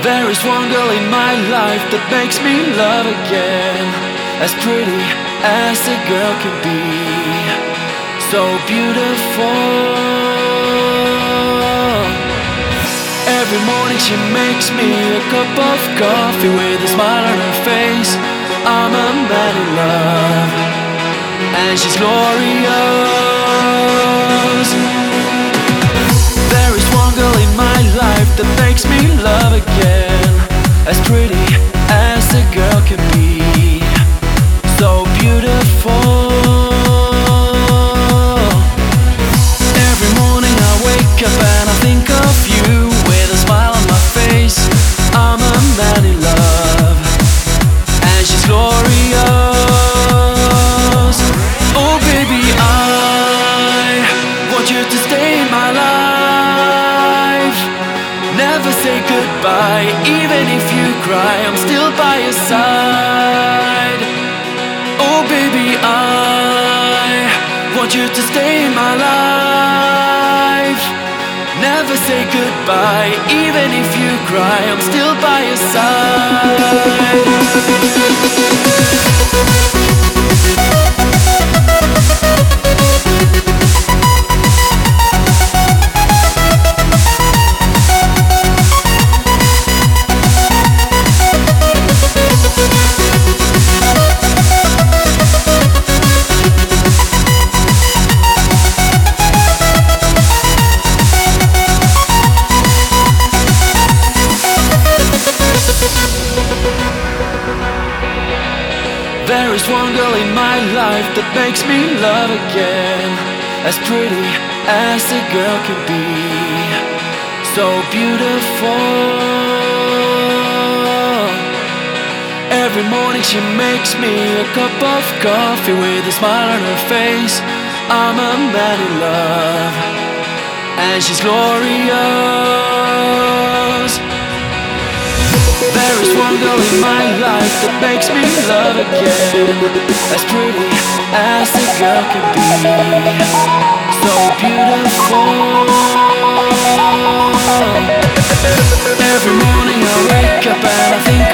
There is one girl in my life that makes me love again, as pretty as a girl can be, so beautiful. Every morning she makes me a cup of coffee with a smile on her face. I'm a man in love, and she's glorious. There is one girl in my life that makes me love again, as pretty as a girl can be, so beautiful. Every morning I wake up and I think of you with a smile on my face. I'm a man in love, and she's glorious. Oh baby, I want you to stay in my life. Never say goodbye, even if you cry, I'm still by your side. Oh baby, I want you to stay in my life. Never say goodbye, even if you cry, I'm still by your side. There is one girl in my life that makes me love again, as pretty as a girl can be, so beautiful. Every morning she makes me a cup of coffee with a smile on her face. I'm a man in love, and she's glorious. There is one girl in my life that makes me love again, as pretty as a girl can be, so beautiful. Every morning I wake up and I think